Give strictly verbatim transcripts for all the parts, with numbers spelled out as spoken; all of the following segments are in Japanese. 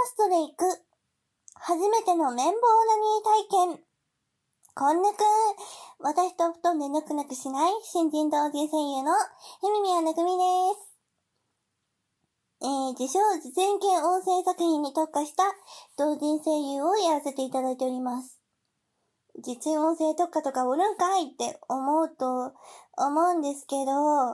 ストで行く初めての綿棒オナニー体験。こんぬくん、私と布団でぬくぬくしない新人同人声優のひみみやぬくみです。えー、自称実演系音声作品に特化した同人声優をやらせていただいております。実演音声特化とかおるんかいって思うと思うんですけど、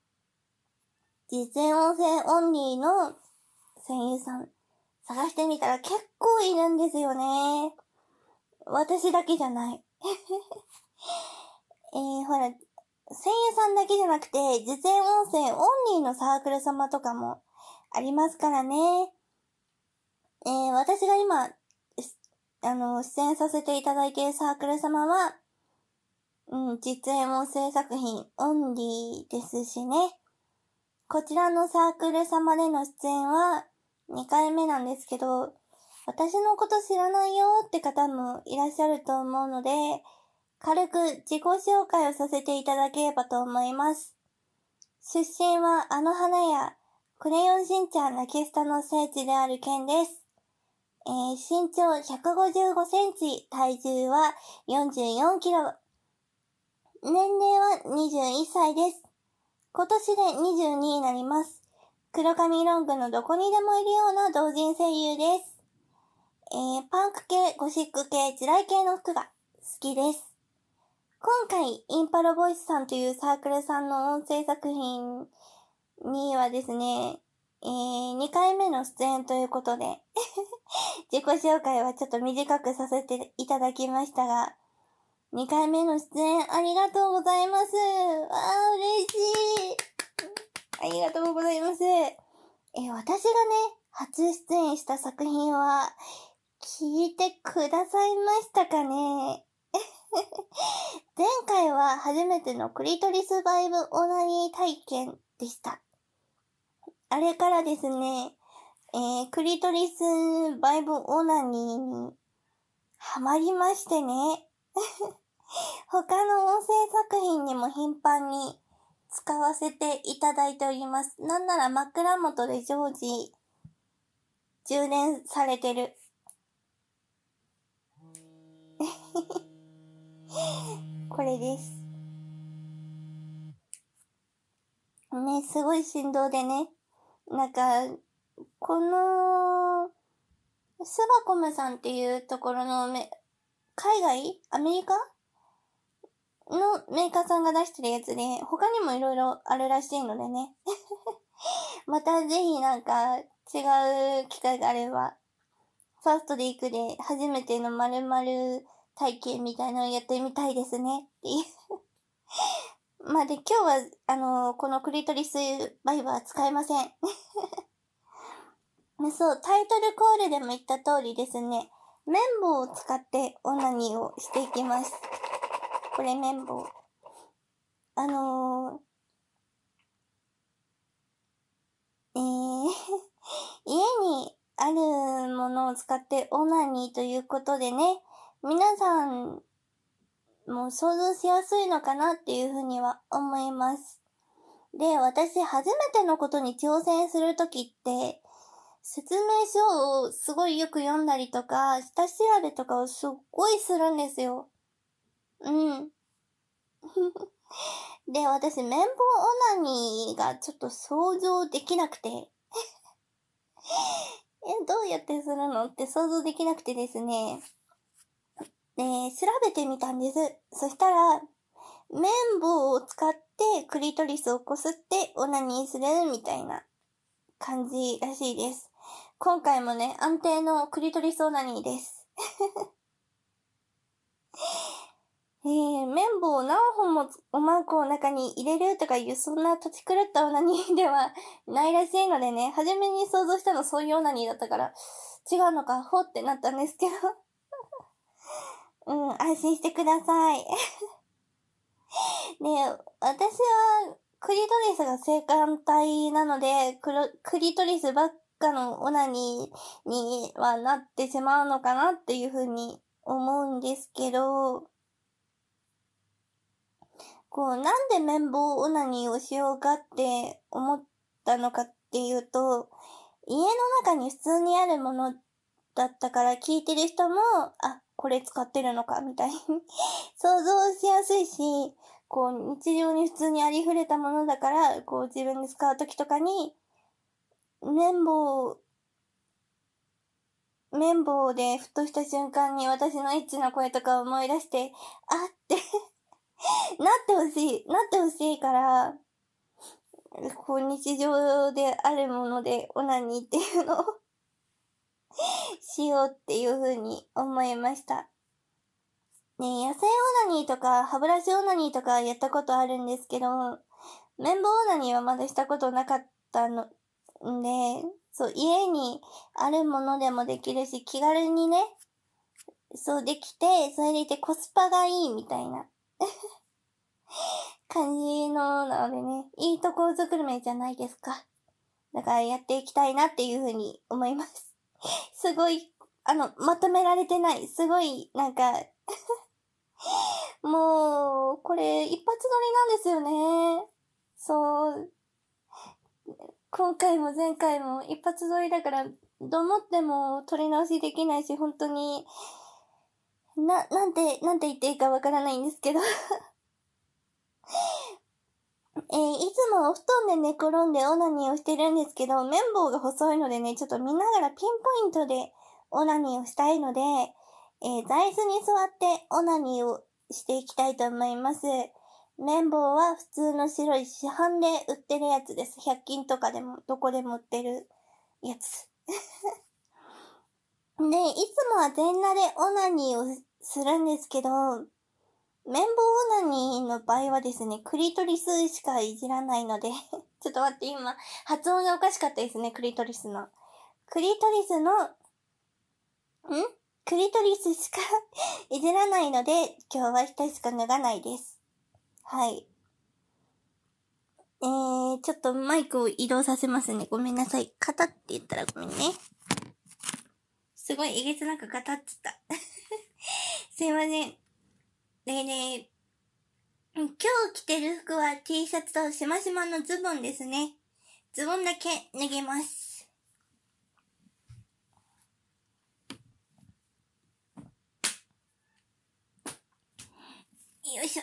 実演音声オンリーの声優さん探してみたら結構いるんですよね。私だけじゃない。えー、ほら、声優さんだけじゃなくて、実演音声オンリーのサークル様とかもありますからね。えー、私が今、あの、出演させていただいているサークル様は、うん、実演音声作品オンリーですしね。こちらのサークル様での出演はにかいめなんですけど、私のこと知らないよって方もいらっしゃると思うので、軽く自己紹介をさせていただければと思います。出身はあの花やクレヨンしんちゃんラキスタの聖地である県です。えー、身長ひゃくごじゅうごセンチ、体重はよんじゅうよんキロ。年齢はにじゅういっさいです。今年でにじゅうにになります。黒髪ロングのどこにでもいるような同人声優です。えー、パンク系、ゴシック系、地雷系の服が好きです。今回、インパロボイスさんというサークルさんの音声作品にはですね、えー、にかいめの出演ということで、自己紹介はちょっと短くさせていただきましたが、にかいめの出演ありがとうございます。わー、嬉しい。ありがとうございます。えー、私がね、初出演した作品は、聞いてくださいましたかね。前回は初めてのクリトリスバイブオナニー体験でした。あれからですね、えー、クリトリスバイブオナニーにハマりましてね。他の音声作品にも頻繁に使わせていただいております。なんなら枕元で常時充電されてる。これです。ね、すごい振動でね。なんか、この、スバコムさんっていうところのめ、海外アメリカのメーカーさんが出してるやつで、他にもいろいろあるらしいのでね。またぜひなんか違う機会があれば、ファーストで行くで初めての〇〇体験みたいなのをやってみたいですねっていう。まあで今日はあのー、このクリトリスバイブは使えません。そう、タイトルコールでも言った通りですね。綿棒を使ってオナニーをしていきます。これ綿棒。あのー、えー、家にあるものを使ってオナニーということでね、皆さんも想像しやすいのかなっていうふうには思います。で、私初めてのことに挑戦するときって、説明書をすごいよく読んだりとか、下調べとかをすっごいするんですよ。うん。で、私、綿棒オナニーがちょっと想像できなくて。え、どうやってするのって想像できなくてですね。で、調べてみたんです。そしたら、綿棒を使ってクリトリスをこすってオナニーするみたいな感じらしいです。今回もね、安定のクリトリスオナニーです。えー、綿棒を何本もおまんこの中に入れるとかいう、そんな土地狂ったオナニーではないらしいのでね、初めに想像したのそういうオナニーだったから、違うのか、ほってなったんですけど。うん、安心してください。ね、私は、クリトリスが性感帯なので、クロクリトリスばっかのオナニーにはなってしまうのかなっていうふうに思うんですけど、こう、なんで綿棒オナニーをしようかって思ったのかっていうと、 家の中に普通にあるものだったから聞いてる人も、あ、これ使ってるのか、みたいに想像しやすいし、こう、日常に普通にありふれたものだから、こう、自分で使うときとかに、綿棒、綿棒でふとした瞬間に私のエッチな声とかを思い出して、あってなってほしい、なってほしいから、こう、日常であるものでオナニーっていうのをしようっていう風に思いました。ね、野生オナニーとか歯ブラシオナニーとかやったことあるんですけど、綿棒オナニーはまだしたことなかったので、そう、家にあるものでもできるし、気軽にね、そうできて、それでいてコスパがいいみたいな感じのなのでね、いいところづくめじゃないですか。だからやっていきたいなっていう風に思います。すごい、あの、まとめられてない。すごい、なんかもう、これ一発撮りなんですよね。そう。今回も前回も一発撮りだから、どう思っても撮り直しできないし、本当に、な、なんて、なんて言っていいかわからないんですけどえー、いつもお布団で寝転んでオナニーをしてるんですけど、綿棒が細いのでね、ちょっと見ながらピンポイントでオナニーをしたいので、えー、座椅子に座ってオナニーをしていきたいと思います。綿棒は普通の白い市販で売ってるやつです。ひゃく均とかでも、どこでも売ってるやつ。で、いつもは全裸でオナニーをするんですけど、綿棒オナニーの場合はですね、クリトリスしかいじらないのでちょっと待って、今、発音がおかしかったですね、クリトリスの。クリトリスの、んクリトリスしかいじらないので、今日は一人しか脱がないです。はい。えー、ちょっとマイクを移動させますね。ごめんなさい。カタって言ったらごめんね。すごいえげつなくカタって言った。すいません。でね、今日着てる服は T シャツとしましまのズボンですね。ズボンだけ脱げます。よいしょ。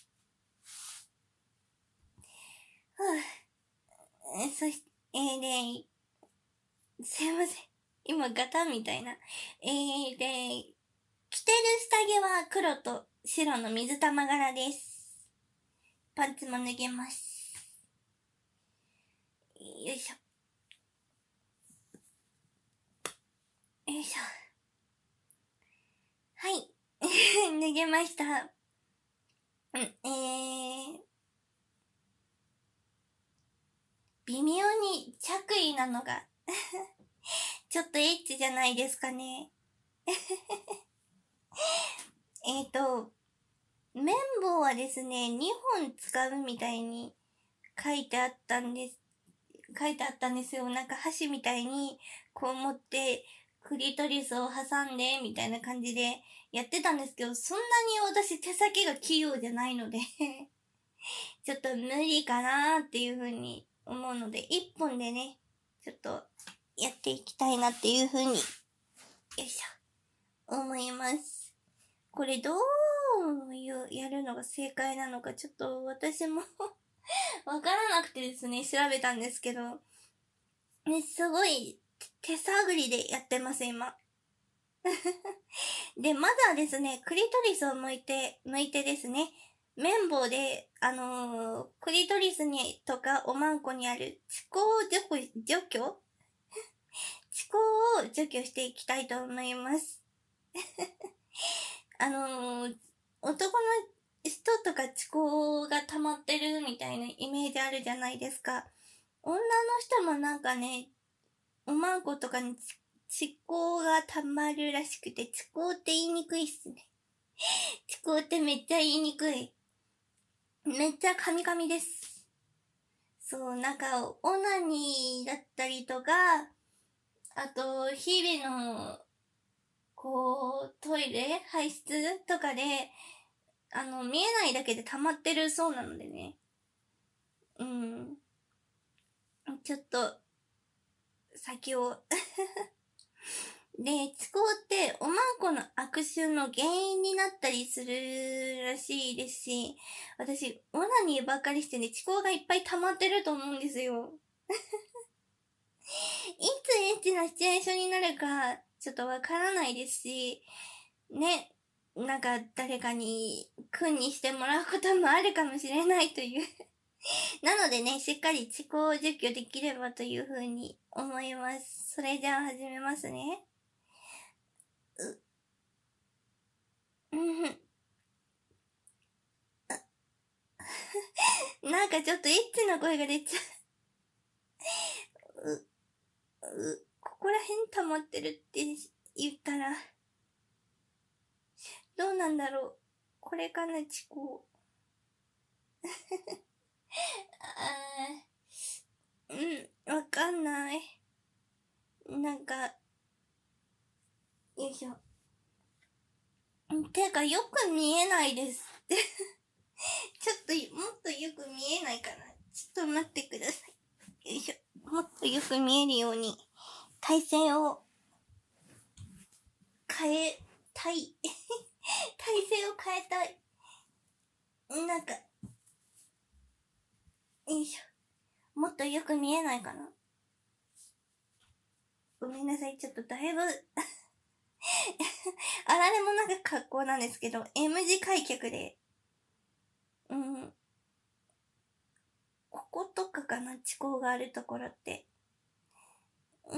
ふぅ。え、そし、えー、で、すいません。今ガタみたいな。えー、で、着てる下着は黒と白の水玉柄です。パンツも脱げます。よいしょ。よいしょ。はい。脱げました。うん、えー、微妙に着衣なのがちょっとエッチじゃないですかね。えっと、綿棒はですね、にほん使うみたいに書いてあったんです。書いてあったんですよ。なんか箸みたいにこう持ってクリトリスを挟んでみたいな感じでやってたんですけど、そんなに私手先が器用じゃないのでちょっと無理かなーっていう風に思うので、一本でね、ちょっとやっていきたいなっていう風に、よいしょ、思います。これどういうやるのが正解なのかちょっと私もわからなくてですね、調べたんですけど、ね、すごい手探りでやってます、今。で、まずはですね、クリトリスを剥いて、剥いてですね、綿棒で、あのー、クリトリスにとかおまんこにある歯垢を除去、除去歯垢を除去していきたいと思います。あのー、男の人とか歯垢が溜まってるみたいなイメージあるじゃないですか。女の人もなんかね、おまんことかに歯垢が溜まるらしくて、歯垢って言いにくいっすね。歯垢ってめっちゃ言いにくい。めっちゃカミカミです。そう、なんか、オナニーだったりとか、あと、日々の、こう、トイレ排出とかで、あの、見えないだけで溜まってるそうなのでね。うん。ちょっと、 先を。で、遅行っておまんこの悪臭の原因になったりするらしいですし、私、オナニーばっかりしてね、遅行がいっぱい溜まってると思うんですよ。いつエッチなシチュエーションになるか、ちょっとわからないですし、ね、なんか誰かに、君にしてもらうこともあるかもしれないというなのでね、しっかり遅行を除去できればというふうに思います。それじゃあ始めますね。う、うん。なんかちょっとエッチな声が出ちゃう。う、う、ここら辺溜まってるって言ったら、どうなんだろう。これかな、遅行。あー、うん、わかんない。なんか、よいしょ。てか、よく見えないです。ちょっと、もっとよく見えないかな。ちょっと待ってください。よいしょ。もっとよく見えるように、体勢を変えたい。体勢を変えたい。なんか、よいしょ。もっとよく見えないかな。ごめんなさい。ちょっとだいぶあられもなく格好なんですけど、M 字開脚で、うん。こことかかな、遅行があるところって。うん。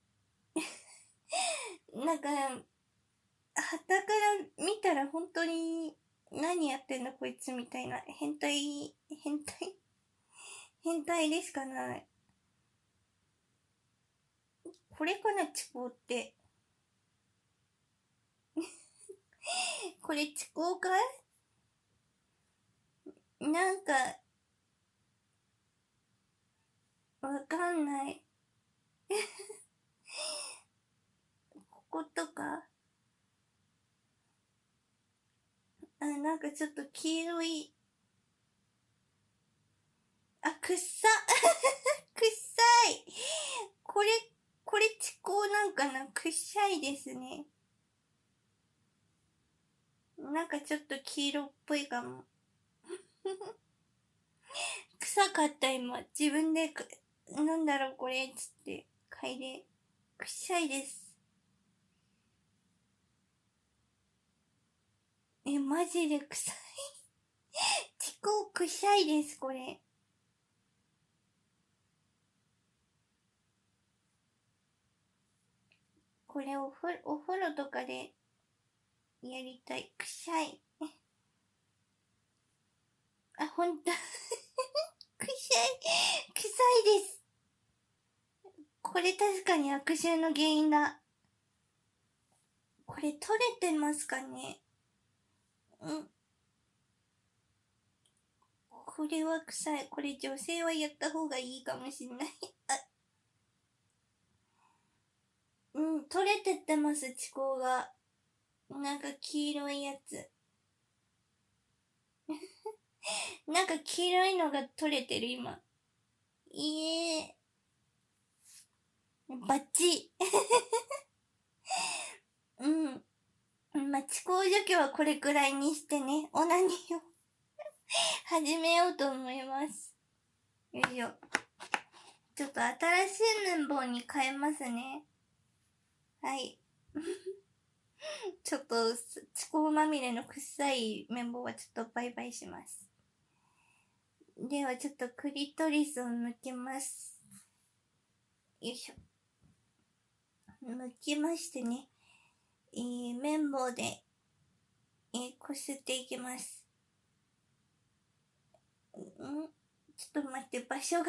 なんか、傍から見たら本当に、何やってんのこいつみたいな、変態、変態、変態でしかない。これかな、遅行って。これ遅行かい？なんか、わかんない。こことかあ、なんかちょっと黄色い。あ、くっさ。くっさい。これ、これ遅行なんかな？くっさいですね。なんかちょっと黄色っぽいかも。臭かった今。自分でく、なんだろうこれ、つって、嗅いで。臭いです。え、マジで臭い。遅行臭いです、これ。これおふ、お風呂とかでやりたい。臭い。あ、ほんと。臭い。臭いです。これ確かに悪臭の原因だ。これ取れてますかね？うん。これは臭い。これ女性はやった方がいいかもしんない。あ、うん、取れてってます、遅行が。なんか黄色いやつ。なんか黄色いのが取れてる、今。いえー。バッチ。うん。まあ、遅行除去はこれくらいにしてね、オナニーを始めようと思います。よいしょ。ちょっと新しい綿棒に変えますね。はい。ちょっと、遅行まみれの臭い綿棒はちょっとバイバイします。ではちょっとクリトリスを抜きます。よいしょ。抜きましてね。えー、綿棒で、えー、こすっていきます。んちょっと待って、場所が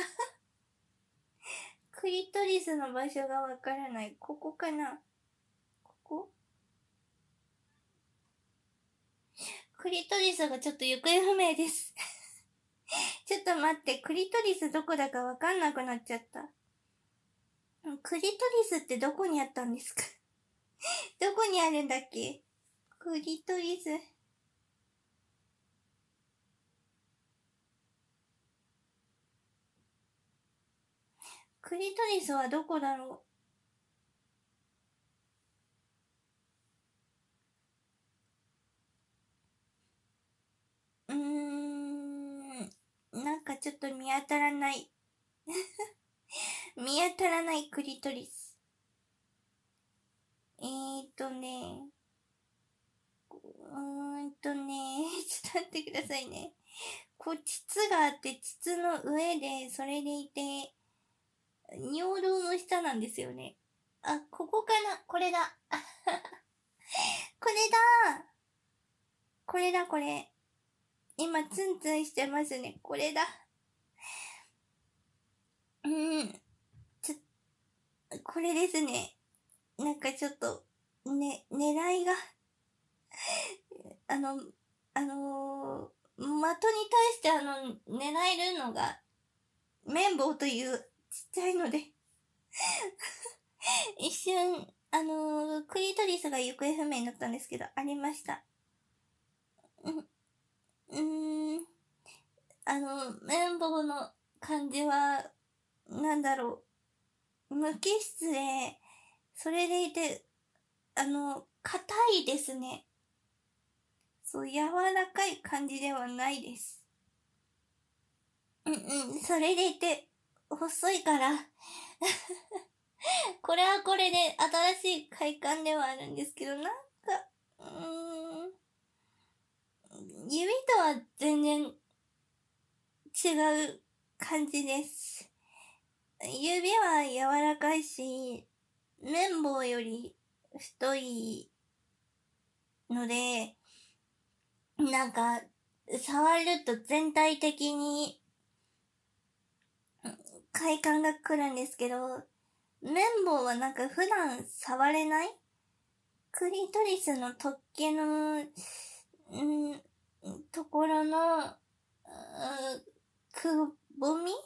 クリトリスの場所がわからない。ここかな？ここ？クリトリスがちょっと行方不明です。ちょっと待って、クリトリスどこだかわかんなくなっちゃった。クリトリスってどこにあったんですか？どこにあるんだっけ？クリトリス。 クリトリスはどこだろう。うーん、なんかちょっと見当たらない。見当たらないクリトリス。えーっとね、うーんとね、ちょっと待ってくださいね。こう、膣があって、膣の上で、それでいて、尿道の下なんですよね。あ、ここかなこれだ。これだこれだ、これ。今、ツンツンしてますね。これだ。うん。ちょ、これですね。なんかちょっと、ね、狙いが、あの、あのー、的に対してあの、狙えるのが、綿棒というちっちゃいので一瞬、あのー、クリトリスが行方不明になったんですけど、ありました。うん、うーん、あの、綿棒の感じは、なんだろう、無機質で、それでいて、あの、硬いですね。そう、柔らかい感じではないです。うんうん、それでいて、細いからこれはこれで新しい快感ではあるんですけど、なんか、うーん、指とは全然違う感じです。指は柔らかいし、綿棒より太いので、なんか、触ると全体的に快感が来るんですけど、綿棒はなんか普段触れないクリトリスの突起の、んところの、くぼみ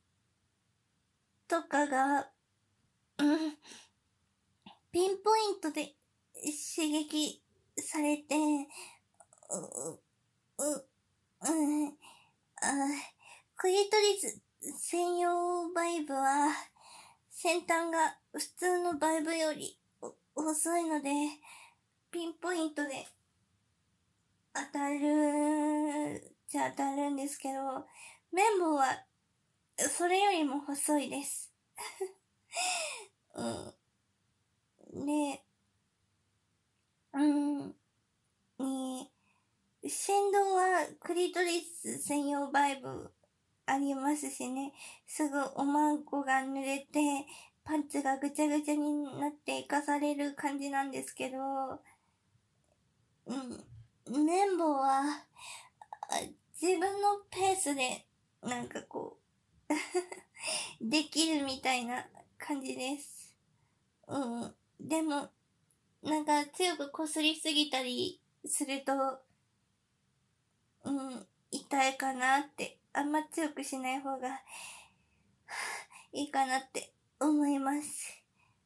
とかが、うん、ピンポイントで刺激されて、う、う、うん、あ、クリトリス専用バイブは、先端が普通のバイブより遅いので、ピンポイントで当たる、じゃ当たるんですけど、綿棒は、それよりも細いです。うん。で、うん、に、振動はクリトリス専用バイブありますしね、すぐおまんこが濡れて、パンツがぐちゃぐちゃになって生かされる感じなんですけど、うん、綿棒は、自分のペースで、なんかこうできるみたいな感じです。うん。でも、なんか強く擦りすぎたりすると、うん、痛いかなって、あんま強くしない方がいいかなって思います。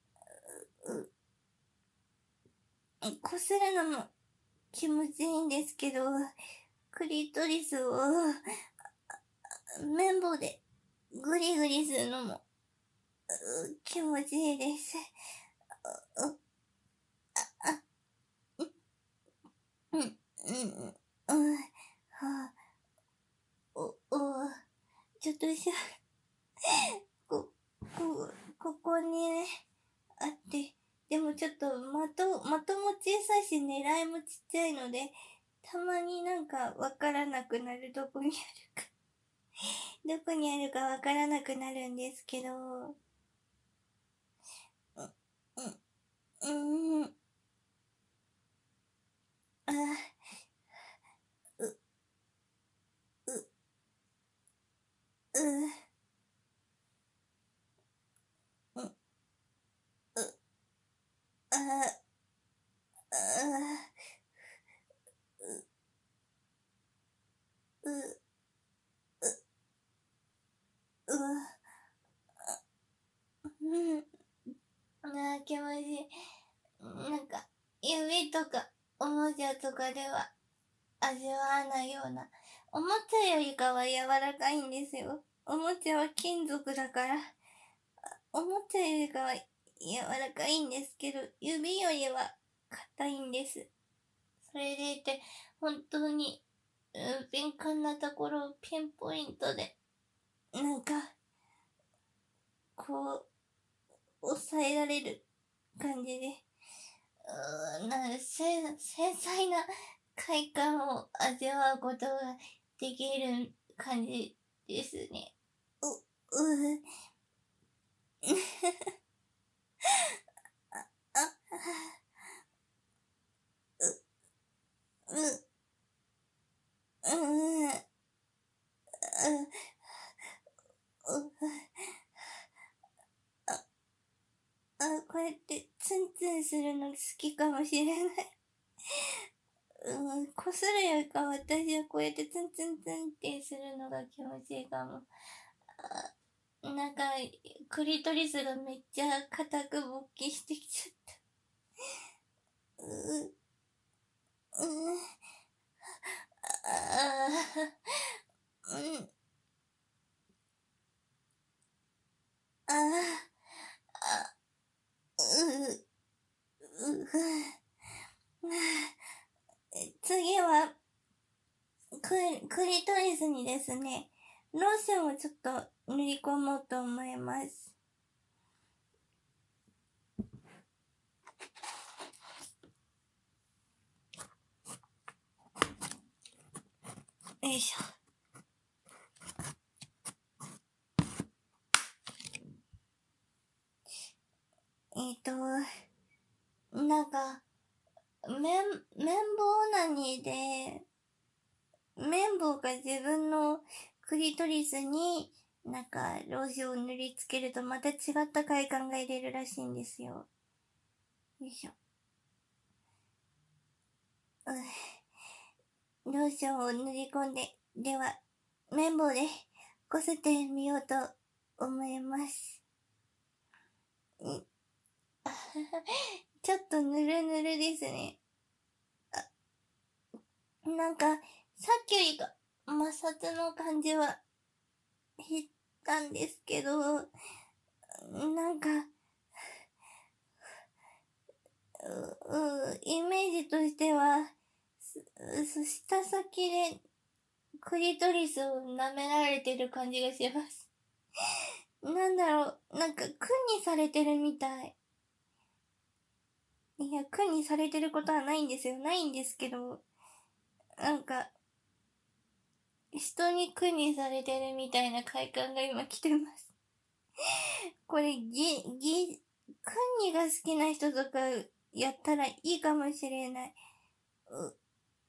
こするのも気持ちいいんですけど、クリトリスを綿棒でグリグリするのも気持ちいいです。うん、うん、うん、はあ、お、お、ちょっとしゃ、こ、こ、ここにね、あって、でもちょっと的、的も小さいし狙いもちっちゃいので、たまになんかわからなくなる、どこにあるかどこにあるかわからなくなるんですけど、う、うん、うん、あ、う、う、う、う、う、あ、あ、う、う、う、うん、あ、気持ちいい。なんか、指とか、おもちゃとかでは味わわないような。おもちゃよりかは柔らかいんですよ。おもちゃは金属だから、 思ったよりかは柔らかいんですけど、指よりは硬いんです。それでいて、本当に、うん、敏感なところをピンポイントで、なんか、こう、抑えられる感じで、うーん、なんか繊細な快感を味わうことができる感じですね。う、う、あ、う、う、う、う、う、あ、こうやってツンツンするの好きかもしれない。うん、こするよりか私はこうやってツンツンツンってするのが気持ちいいかも。あ、なんか、クリトリスがめっちゃ硬く勃起してきちゃった。う、う、ああ、うん、ああ、う、う、次は、クリ、クリトリスにですね、ローションをちょっと塗り込もうと思います。よいしょ。えっと、なんか、綿、綿棒オナニーで、綿棒が自分のクリトリスに、なんか、ローションを塗りつけるとまた違った快感が入れるらしいんですよ。よいしょ。うん、ローションを塗り込んで、では、綿棒でこすってみようと思います。んちょっとぬるぬるですね。なんか、さっきよりか摩擦の感じは減ったんですけど、なんか、う、う、イメージとしては、す、舌先でクリトリスを舐められてる感じがします。なんだろう、なんか、苦にされてるみたい。いや、苦にされてることはないんですよ。ないんですけど、なんか、人に苦にされてるみたいな快感が今来てます。これ、ぎ、ぎ、クニが好きな人とかやったらいいかもしれない。う、う、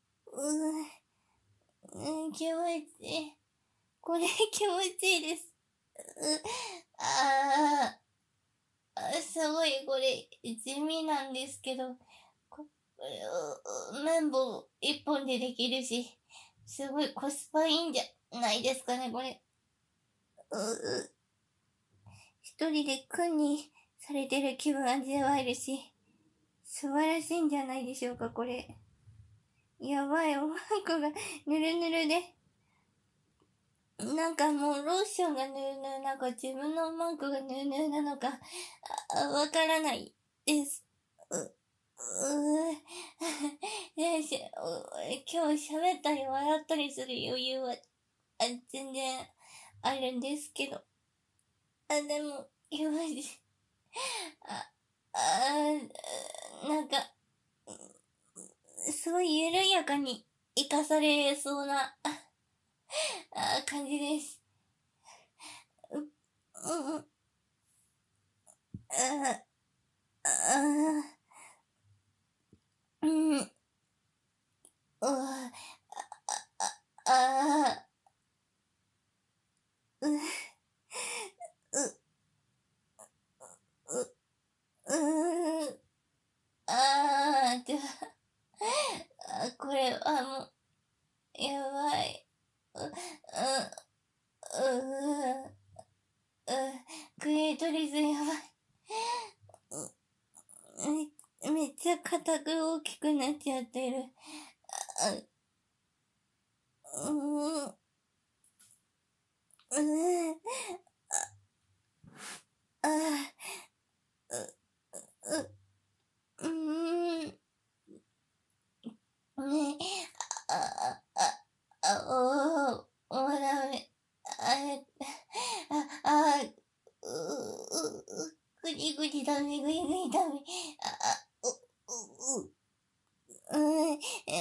うん、気持ちいい。これ気持ちいいです。う、あー、すごいこれ地味なんですけど、こ綿棒一本でできるし、すごいコスパいいんじゃないですかね、これ。う、う、一人で苦にされてる気分味わえるし、素晴らしいんじゃないでしょうか、これ。やばい、おまんこがぬるぬるで。なんかもうローションがぬるぬるなのか、自分のおまんこがぬるぬるなのか、わからないです。う、うー、よし、今日喋ったり笑ったりする余裕は、あ、全然あるんですけど。あ、でも、よし。あ、あ、なんか、すごい緩やかに生かされそうな、あ、感じです。う、うん、うん、あ、あ、うん、う、あ、あ、う、う、う、う、あー、では、あ、これはもう、やばい。う、う、う、う、クリエイトリズムやばい。め、めっちゃ硬く大きくなっちゃってる。あ、うん、うん、あ、あ、 う、うーん、ね、あ、あ、あ、おー、もうダメ。あ、あ、あ、う、う、ぐりぐりダメ、ぐりぐりダメ。あ、う、う、う、うん、う、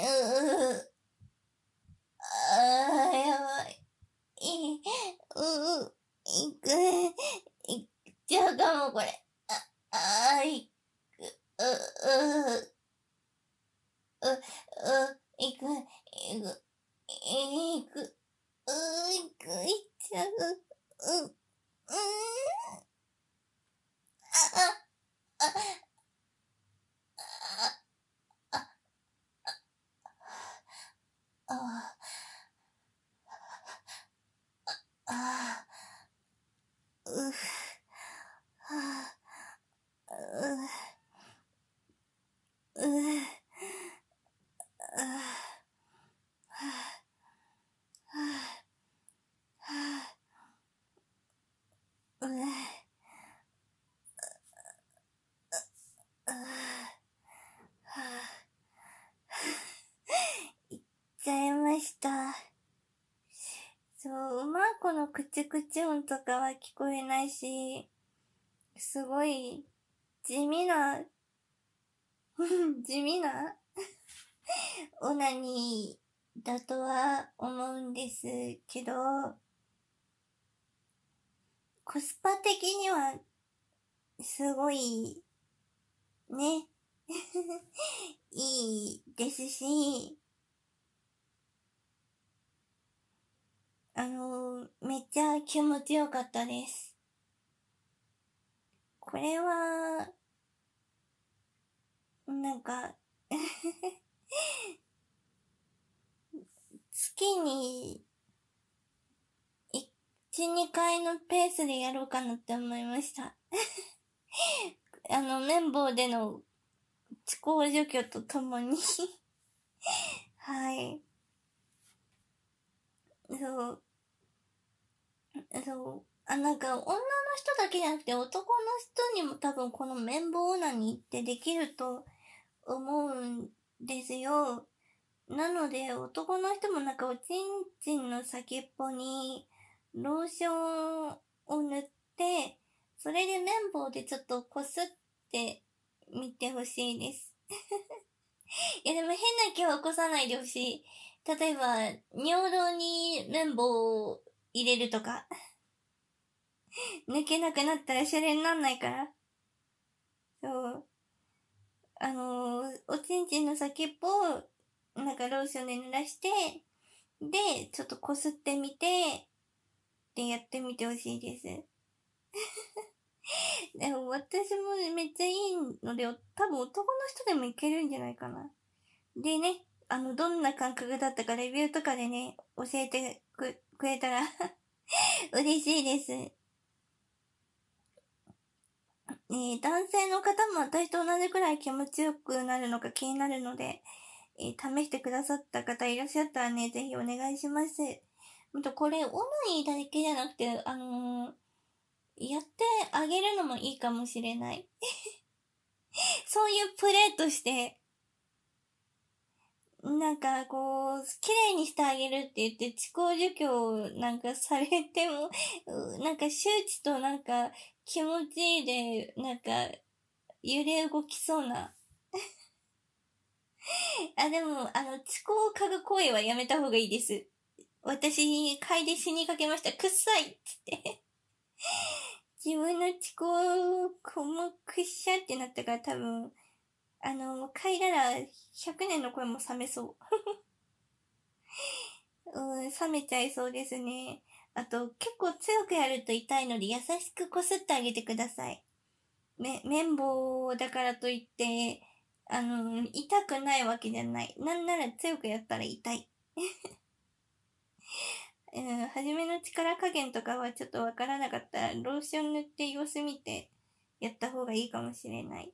あー、やばい。い、う、いく、いっちゃうかも、これ。あ、あー、いく、う、う、う、う、いく、いく、いく、う、いく、いっちゃう。う、うん、あ、あ、あ、あ、あ、あ、う、はう、う、あ、う、いっちゃいました。そう、マーコのクチクチ音とかは聞こえないし、すごい地味な、地味なオナニーだとは思うんですけど、コスパ的にはすごいね、いいですし、あの、めっちゃ気持ちよかったです。これは、なんか月にいち、にかいのペースでやろうかなって思いました。あの、綿棒での遅行除去とともにはい。そう。そう。あ、なんか、女の人だけじゃなくて男の人にも多分この綿棒オナニーってできると思うんですよ。なので、男の人もなんかおちんちんの先っぽにローションを塗って、それで綿棒でちょっとこすってみてほしいです。いやでも変な気は起こさないでほしい。例えば、尿道に綿棒を入れるとか。抜けなくなったらシャレになんないから。そう。あのー、おちんちんの先っぽを、なんかローションで濡らして、で、ちょっとこすってみて、でやってみてほしいです。でも私もめっちゃいいので、多分男の人でもいけるんじゃないかな。でね、あの、どんな感覚だったかレビューとかでね、教えてく、くれたら嬉しいです。えー、男性の方も私と同じくらい気持ちよくなるのか気になるので、えー、試してくださった方いらっしゃったらね、ぜひお願いします。ほんと、これ、オナニーだけじゃなくて、あのー、やってあげるのもいいかもしれない。そういうプレイとして、なんかこう、綺麗にしてあげるって言って、遅行除去をなんかされても、なんか周知となんか気持ちいいで、なんか揺れ動きそうな。あ、でも、あの、遅行を嗅ぐ行為はやめた方がいいです。私、嗅いで死にかけました。くっさいっつって自分の遅行をこもくっしゃってなったから多分、あの、嗅いだらひゃくねんの声も冷めそう。うん、冷めちゃいそうですね。あと、結構強くやると痛いので優しくこすってあげてください。め、綿棒だからといって、あの、痛くないわけじゃない。なんなら強くやったら痛い。うん、初めの力加減とかはちょっとわからなかったら、ローション塗って様子見てやった方がいいかもしれない。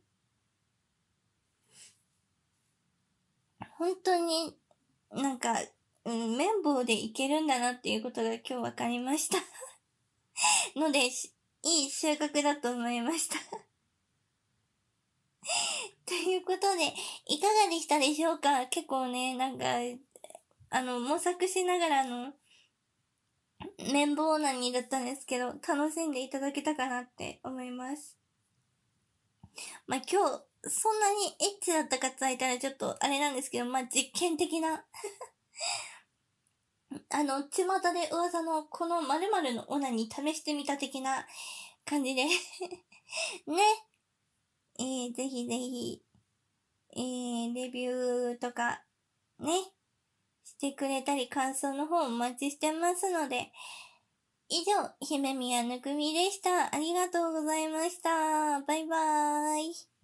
本当になんか、うん、綿棒でいけるんだなっていうことが今日わかりましたので、いい収穫だと思いましたことで、いかがでしたでしょうか？結構ね、なんか、あの、模索しながらの、綿棒なにだったんですけど、楽しんでいただけたかなって思います。まあ、今日、そんなにエッチだったかって言われたらちょっとあれなんですけど、まあ、実験的なあの、巷で噂のこの〇〇のオナに試してみた的な感じでね。えー、ぜひぜひ、えー、レビューとか、ね、してくれたり感想の方お待ちしてますので、以上、姫宮ぬくみでした。ありがとうございました。バイバーイ。